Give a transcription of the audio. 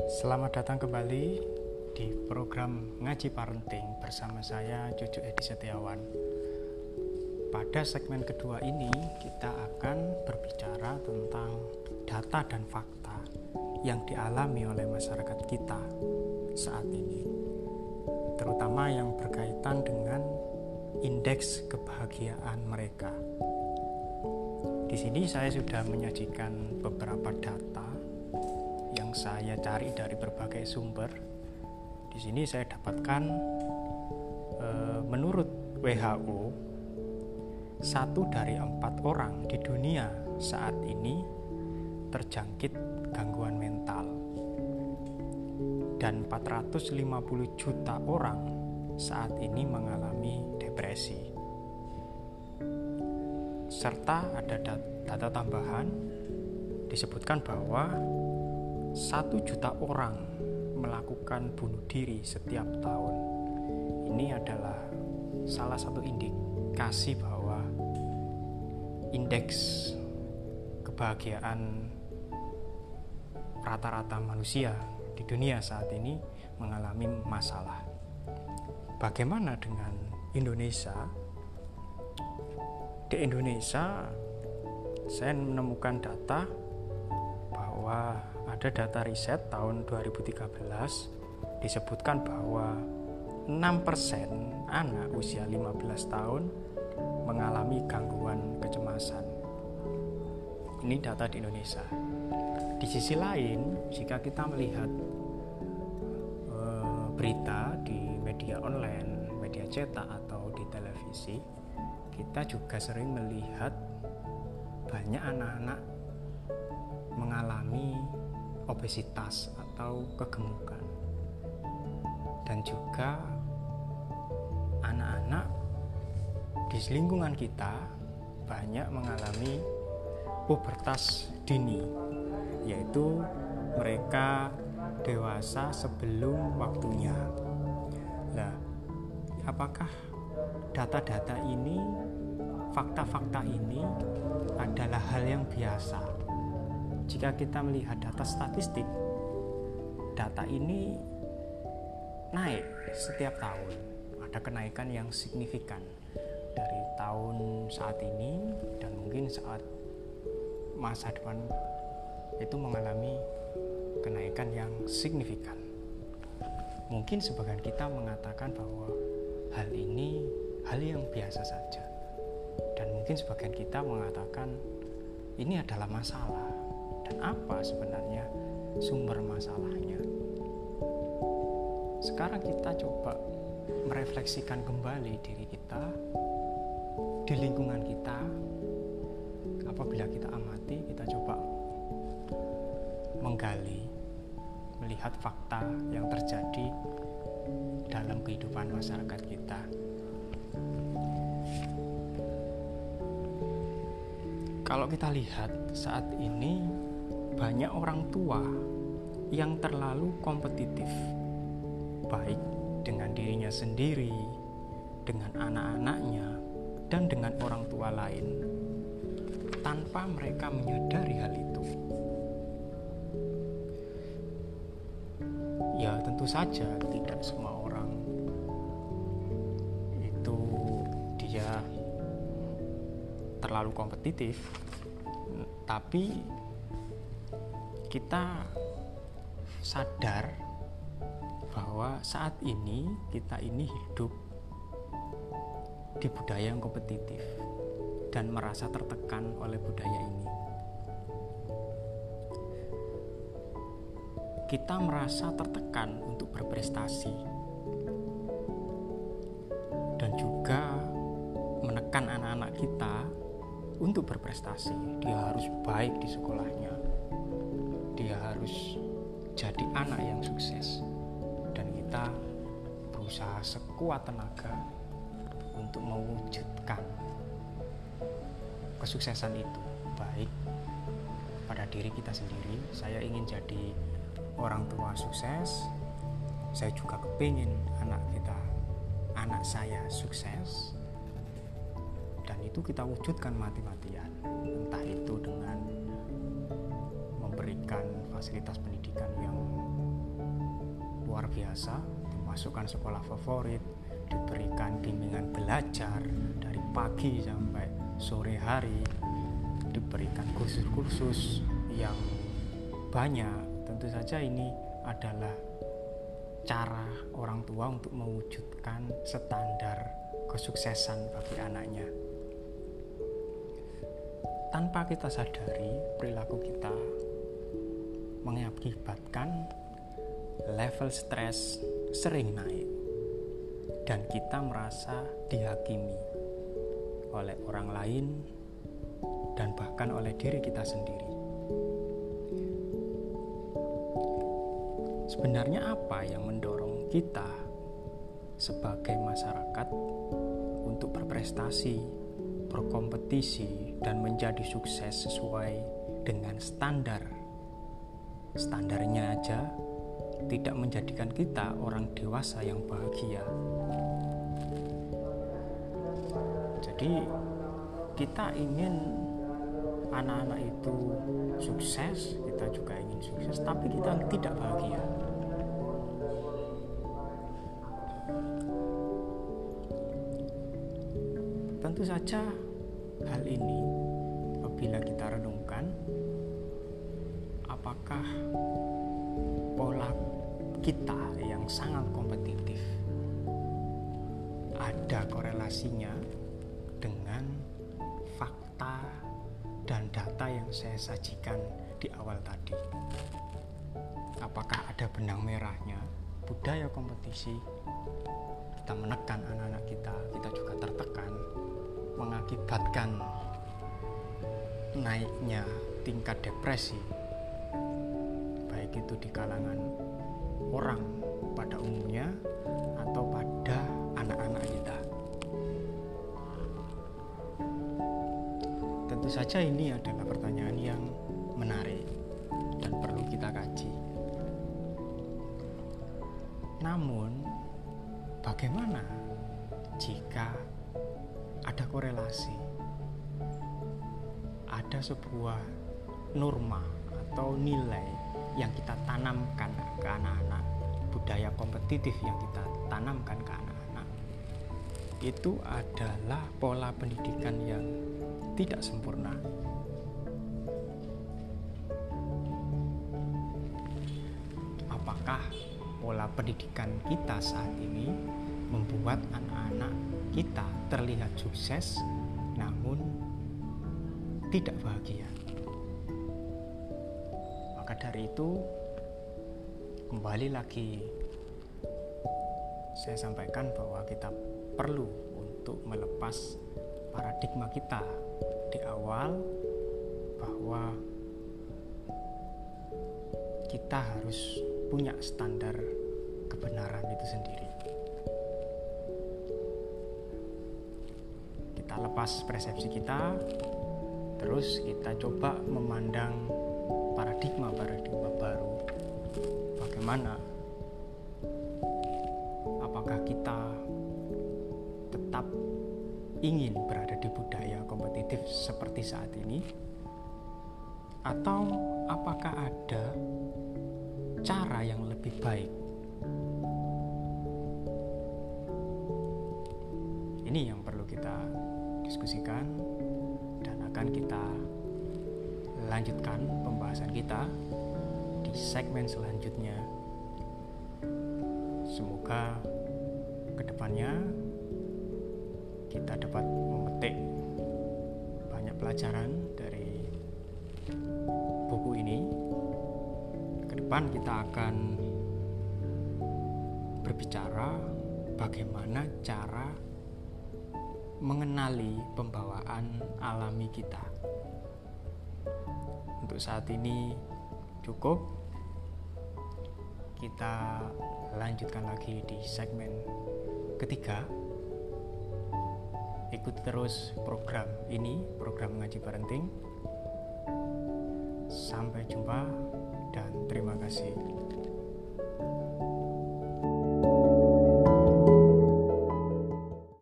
Selamat datang kembali di program Ngaji Parenting bersama saya Cucu Edi Setiawan. Pada segmen kedua ini kita akan berbicara tentang data dan fakta yang dialami oleh masyarakat kita saat ini, terutama yang berkaitan dengan indeks kebahagiaan mereka. Di sini saya sudah menyajikan beberapa data yang saya cari dari berbagai sumber. Di sini saya dapatkan menurut WHO, 1 dari 4 orang di dunia saat ini terjangkit gangguan mental, dan 450 juta orang saat ini mengalami depresi. Serta ada data tambahan disebutkan bahwa 1 juta orang melakukan bunuh diri setiap tahun. Ini adalah salah satu indikasi bahwa indeks kebahagiaan rata-rata manusia di dunia saat ini mengalami masalah. Bagaimana dengan Indonesia? Di Indonesia saya menemukan data bahwa ada data riset tahun 2013 disebutkan bahwa 6% anak usia 15 tahun mengalami gangguan kecemasan. Ini data di Indonesia. Di sisi lain, jika kita melihat berita di media online, media cetak atau di televisi, kita juga sering melihat banyak anak-anak mengalami obesitas atau kegemukan, dan juga anak-anak di lingkungan kita banyak mengalami pubertas dini, yaitu mereka dewasa sebelum waktunya. Nah, apakah data-data ini, fakta-fakta ini adalah hal yang biasa? Jika kita melihat data statistik, data ini naik setiap tahun. Ada kenaikan yang signifikan dari tahun saat ini, dan mungkin saat masa depan itu mengalami kenaikan yang signifikan. Mungkin sebagian kita mengatakan bahwa hal ini hal yang biasa saja, dan mungkin sebagian kita mengatakan ini adalah masalah. Dan apa sebenarnya sumber masalahnya? Sekarang kita coba merefleksikan kembali diri kita di lingkungan kita. Apabila kita amati, kita coba menggali, melihat fakta yang terjadi dalam kehidupan masyarakat kita. Kalau kita lihat saat ini, banyak orang tua yang terlalu kompetitif, baik dengan dirinya sendiri, dengan anak-anaknya, dan dengan orang tua lain, tanpa mereka menyadari hal itu. Ya, tentu saja tidak semua orang itu dia terlalu kompetitif, tapi kita sadar bahwa saat ini kita ini hidup di budaya yang kompetitif dan merasa tertekan oleh budaya ini. Kita merasa tertekan untuk berprestasi dan juga menekan anak-anak kita untuk berprestasi. Dia harus baik di sekolahnya, dia harus jadi anak yang sukses, dan kita berusaha sekuat tenaga untuk mewujudkan kesuksesan itu, baik pada diri kita sendiri. Saya ingin jadi orang tua sukses, saya juga kepingin anak saya sukses, dan itu kita wujudkan mati-matian, entah itu dengan memberikan fasilitas pendidikan yang luar biasa, dimasukkan sekolah favorit, diberikan bimbingan belajar dari pagi sampai sore hari, diberikan kursus-kursus yang banyak. Tentu saja ini adalah cara orang tua untuk mewujudkan standar kesuksesan bagi anaknya. Tanpa kita sadari, perilaku kita mengakibatkan level stres sering naik dan kita merasa dihakimi oleh orang lain dan bahkan oleh diri kita sendiri. Sebenarnya apa yang mendorong kita sebagai masyarakat untuk berprestasi, berkompetisi, dan menjadi sukses sesuai dengan standarnya aja tidak menjadikan kita orang dewasa yang bahagia. Jadi kita ingin anak-anak itu sukses, kita juga ingin sukses, tapi kita tidak bahagia. Tentu saja hal ini apabila kita renungkan, apakah pola kita yang sangat kompetitif ada korelasinya dengan fakta dan data yang saya sajikan di awal tadi? Apakah ada benang merahnya budaya kompetisi? Kita menekan anak-anak kita juga tertekan, mengakibatkan naiknya tingkat depresi, baik itu di kalangan orang pada umumnya atau pada anak-anak kita. Tentu saja ini adalah pertanyaan yang menarik dan perlu kita kaji. Namun, bagaimana jika ada korelasi, ada sebuah norma atau nilai yang kita tanamkan ke anak-anak, budaya kompetitif yang kita tanamkan ke anak-anak, itu adalah pola pendidikan yang tidak sempurna. Apakah pola pendidikan kita saat ini membuat anak-anak kita terlihat sukses namun tidak bahagia? Maka dari itu, kembali lagi saya sampaikan bahwa kita perlu untuk melepas paradigma kita di awal bahwa kita harus punya standar kebenaran itu sendiri. Kita lepas persepsi kita, terus kita coba memandang paradigma baru. Bagaimana? Apakah kita tetap ingin berada di budaya kompetitif seperti saat ini? Atau apakah ada cara yang lebih baik? Ini yang perlu kita diskusikan dan akan kita lanjutkan pembahasan kita di segmen selanjutnya. Semoga kedepannya kita dapat memetik banyak pelajaran dari buku ini. Ke depan kita akan berbicara bagaimana cara mengenali pembawaan alami kita. Untuk saat ini cukup. Kita lanjutkan lagi di segmen ketiga. Ikuti terus program ini, program Ngaji Parenting. Sampai jumpa dan terima kasih.